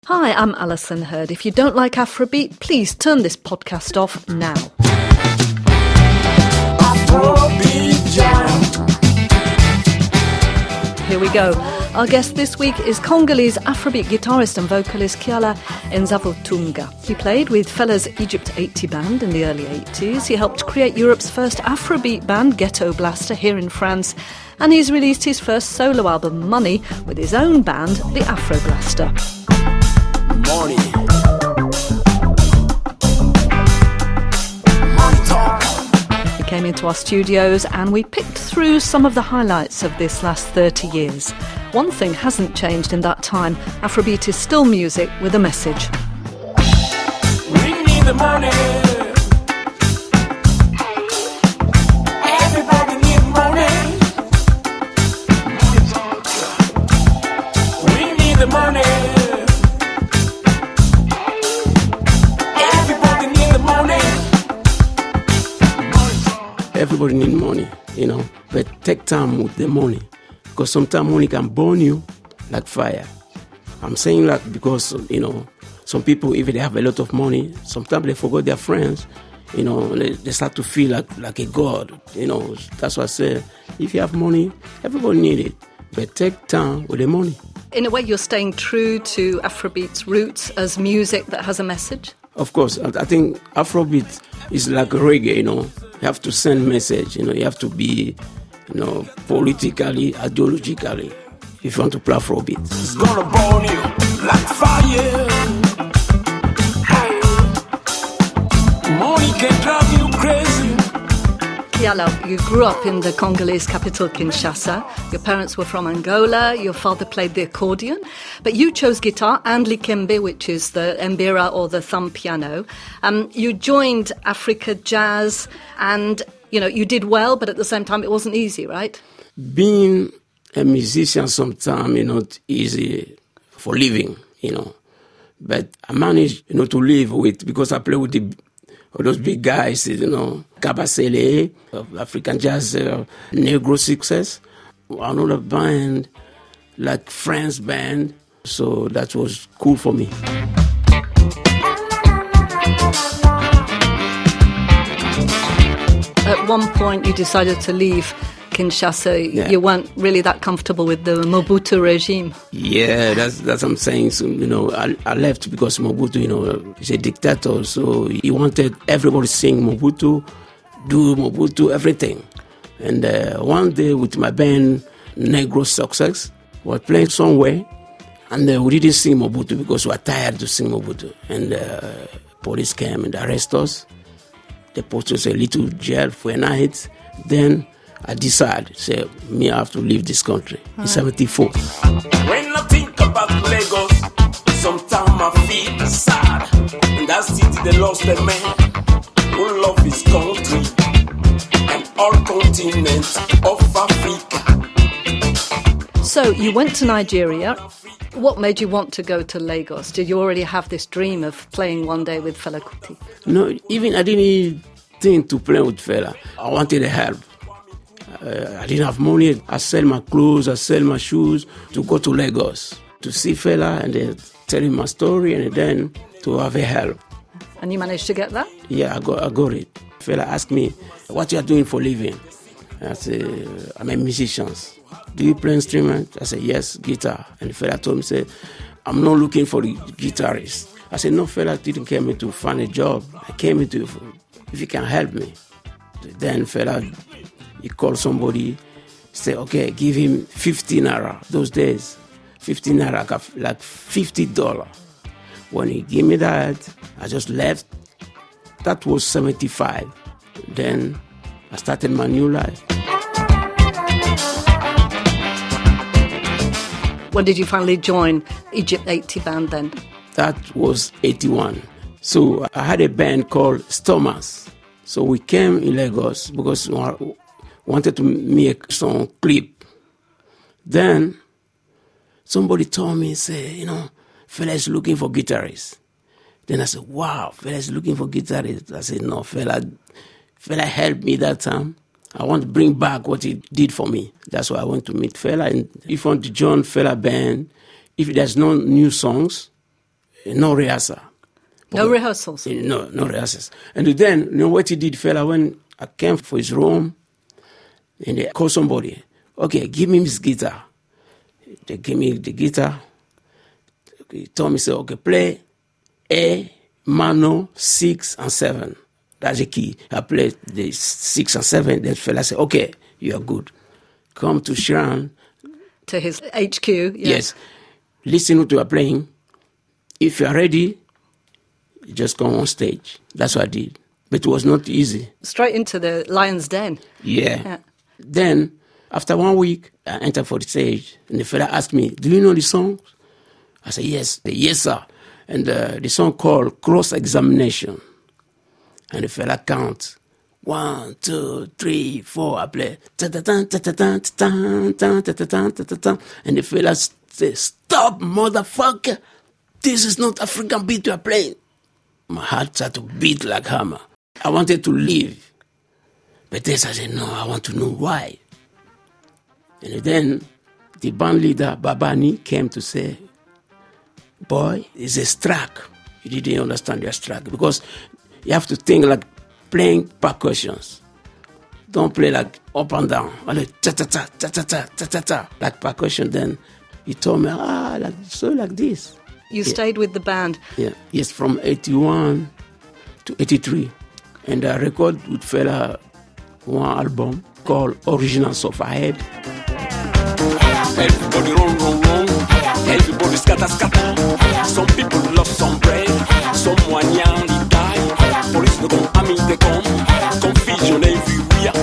Hi, I'm Alison Hurd. If you don't like Afrobeat, please turn this podcast off now. Afrobeat Jam. Here we go. Our guest this week is Congolese Afrobeat guitarist and vocalist Kiala Nzavotunga. He played with Fela's Egypt 80 band in the early 80s. He helped create Europe's first Afrobeat band, Ghetto Blaster, here in France. And he's released his first solo album, Money, with his own band, the Afro Blaster. Money. He came into our studios and we picked through some of the highlights of this last 30 years. One thing hasn't changed in that time. Afrobeat is still music with a message. Bring me the money. Everybody need money. Bring me the money. Everybody need the money. Everybody need money, but take time with the money. Because sometimes money can burn you like fire. I'm saying that because, some people, if they have a lot of money, sometimes they forget their friends. They start to feel like a god. That's why I say, if you have money, everybody needs it. But take time with the money. In a way, you're staying true to Afrobeat's roots as music that has a message? Of course. I think Afrobeat is like reggae, You have to send message, You have to be... politically, ideologically, if you want to play Afrobeat. It's gonna burn you like fire. Money can drive you crazy. Kiala, you grew up in the Congolese capital, Kinshasa. Your parents were from Angola. Your father played the accordion. But you chose guitar and likembe, which is the mbira or the thumb piano. You joined Africa Jazz and... you did well, but at the same time, it wasn't easy, right? Being a musician sometimes is not easy for living, But I managed, to live with, because I play with those big guys, Kabasele, African Jazz, Negro Success, another band, like Friends Band. So that was cool for me. At one point, you decided to leave Kinshasa. Yeah. You weren't really that comfortable with the Mobutu regime. Yeah, that's what I'm saying. So, I left because Mobutu, is a dictator. So he wanted everybody to sing Mobutu, do Mobutu, everything. And one day with my band, Negro Success, we were playing somewhere. And we didn't sing Mobutu because we were tired to sing Mobutu. And police came and arrested us. They put us in a little jail for a night. Then I decided, I have to leave this country. In 74. When I think about Lagos, sometimes I feel sad. In that city they lost a man who loved his country and all continents of Africa. So you went to Nigeria. What made you want to go to Lagos? Did you already have this dream of playing one day with Fela Kuti? No, even I didn't think to play with Fela. I wanted help. I didn't have money. I sell my clothes, I sell my shoes to go to Lagos to see Fela and then tell him my story and then to have a help. And you managed to get that? Yeah, I got it. Fela asked me, what you are doing for a living? I said, I'm a musician. Do you play instrument? I said, yes, guitar. And Fela told me, I'm not looking for the guitarist. I said, no, Fela didn't come here to find a job. I came here to, if you can help me. Then Fela, he called somebody, say, okay, give him 50 naira. Those days, 50 naira, like $50. When he gave me that, I just left. That was 75. Then I started my new life. When did you finally join Egypt 80 band then? That was 81. So I had a band called Stomas. So we came in Lagos because we wanted to make some clip. Then somebody told me, Fela is looking for guitarists. Then I said, wow, Fela is looking for guitarists. I said, no, Fela helped me that time. I want to bring back what he did for me. That's why I went to meet Fela. And if you want to join Fela band, if there's no new songs, no rehearsal. No rehearsals? No rehearsals. And then, you know what he did, fella, when I came for his room, and they called somebody, okay, give me his guitar. They gave me the guitar. He told me, say, okay, play A, Mano, 6 and 7. That's the key. I played the 6 and 7. Then fella said, okay, you are good. Come to Sharon. To his HQ, Yes. Listen to what you are playing. If you are ready, you just come on stage. That's what I did. But it was not easy. Straight into the lion's den. Yeah. Then, after 1 week, I entered for the stage. And the fella asked me, do you know the song? I said, yes. Yes, sir. And the song called Cross Examination. And the fella counts 1, 2, 3, 4. I play ta-ta-tan, ta-ta-tan, ta-tan, ta-ta-tan, ta-ta-tan. And the fella says, stop, motherfucker. This is not African beat you are playing. My heart started to beat like hammer. I wanted to leave. But then I said, no, I want to know why. And then the band leader, Babani, came to say, boy, it's a strike. You didn't understand your strike. Because you have to think like playing percussions. Don't play like up and down. Like ta-ta-ta, ta-ta-ta, ta-ta-ta, like percussion. Then he told me, like this. You stayed with the band? Yeah. Yes, from 81 to 83. And I recorded with fella one album called Originals of Ahead. Everybody roll. Everybody scatter. Some people lost some bread. Someone nearly died. Police no come, army they come. Confusion everywhere.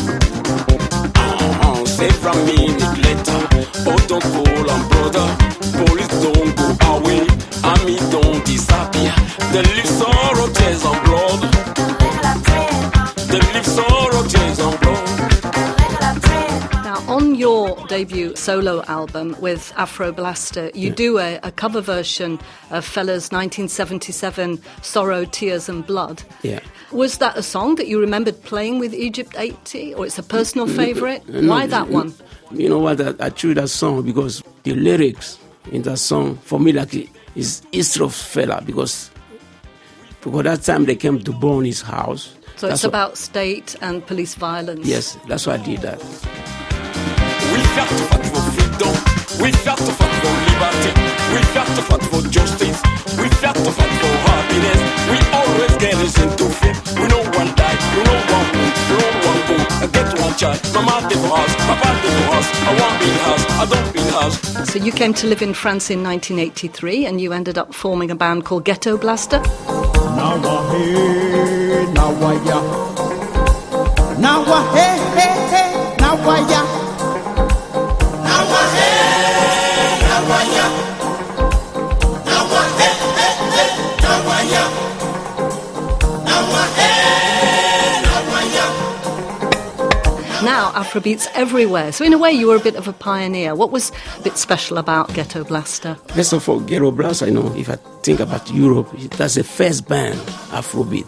Several minutes later, oh don't call on brother. Police don't go away. Army don't disappear. They leave sorrow, tears and blood. They leave sorrow, tears and blood. Now, on your debut solo album with Afro Blaster, you do a cover version of Fella's 1977 Sorrow, Tears and Blood. Yeah. Was that a song that you remembered playing with Egypt 80, or it's a personal favourite? Why that one? You know what, I chose that song because the lyrics in that song, for me, like, is history of Fella, because that time they came to burn his house. So it's about state and police violence. Yes, that's why I did that. We have to fight for freedom. We have to fight for liberty. We have to fight for justice. We have to fight for happiness. We always get us into fear. We know one die, we know one wound, we know one go. I get one child, mama did for us, papa did for us. I want build house, I don't build house. So you came to live in France in 1983 and you ended up forming a band called Ghetto Blaster. Now hey, now yeah. Now hey, now yeah. Now Afrobeat's everywhere. So in a way you were a bit of a pioneer. What was a bit special about Ghetto Blaster? First of all, Ghetto Blaster, I know, if I think about Europe, that's the first band, Afrobeat.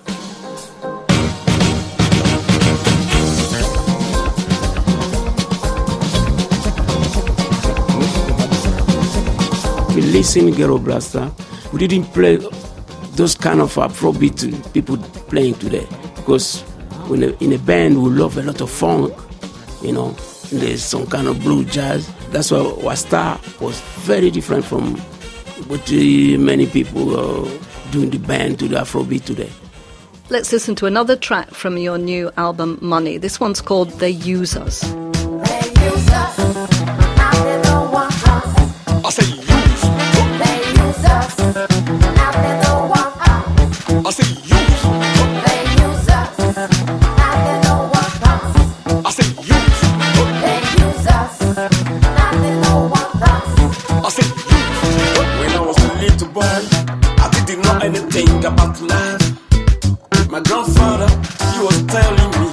We listen to Ghetto Blaster. We didn't play those kind of Afrobeat people playing today, because in a band we love a lot of funk, you know, there's some kind of blue jazz. That's why our style was very different from what many people doing the band to the Afrobeat today. Let's listen to another track from your new album, Money. This one's called They Use Us. They use us. Now they don't want us. I say use. They use us. Now they don't want us. I say use. They use us. Now they don't want us. I say use. They use us. Now they don't want us. I say use. When I was a little boy, I didn't know anything about life. My grandfather, he was telling me,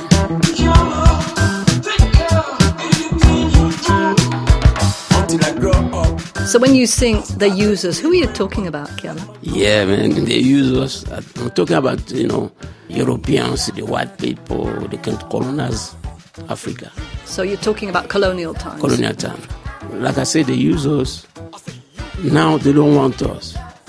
take care of anything you do, until I grow up. So when you sing They Use Us, who are you talking about, Kiala? Yeah, man, they use us. I'm talking about, you know, Europeans, the white people, they can colonize Africa. So you're talking about colonial times? Colonial time. Like I said, they use us. Now they don't want us.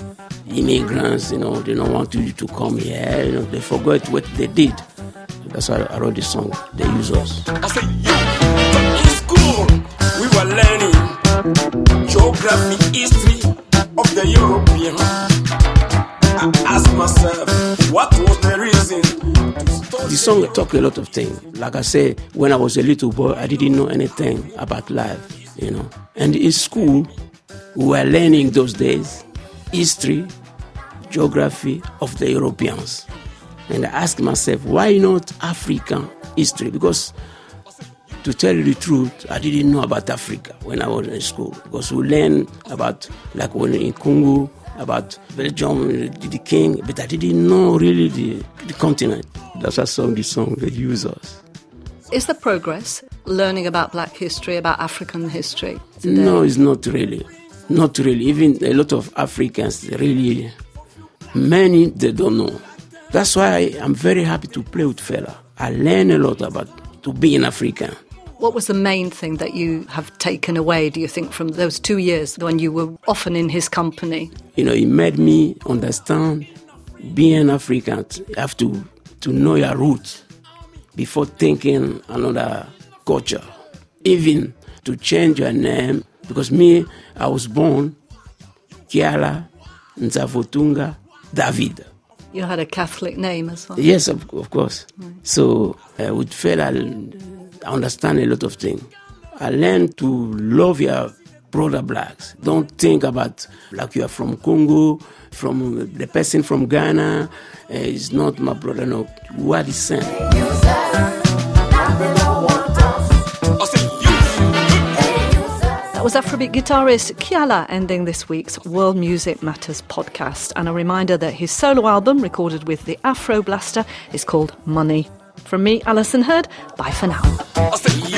immigrants, you know, they don't want you to come here. You know, they forgot what they did. That's why I wrote this song. They use us. I said, in school, we were learning geography, history of the European. I asked myself, what was the reason? The song talk a lot of things. Like I said, when I was a little boy, I didn't know anything about life, you know. And in school, we were learning those days history, geography of the Europeans. And I asked myself, why not African history? Because to tell you the truth, I didn't know about Africa when I was in school. Because we learned about, like when in Congo, about Belgium, the king, but I didn't know really the continent. That's why I sang the song, They Use Us. Is there progress learning about black history, about African history today? No, it's not really. Not really. Even a lot of Africans, really, many, they don't know. That's why I'm very happy to play with Fela. I learn a lot about to be an African. What was the main thing that you have taken away, do you think, from those 2 years when you were often in his company? You know, it made me understand being an African, you have to know your roots before thinking another culture. Even to change your name, because me, I was born Kiala Nzavotunga David. You had a Catholic name as well. Yes, of course. Right. So with Fela, I understand a lot of things. I learned to love your brother blacks. Don't think about like you are from Congo, from the person from Ghana. Is not my brother. No, we are the same. That was Afrobeat guitarist Kiala ending this week's World Music Matters podcast. And a reminder that his solo album, recorded with the Afro Blaster, is called Money. From me, Alison Hurd, bye for now.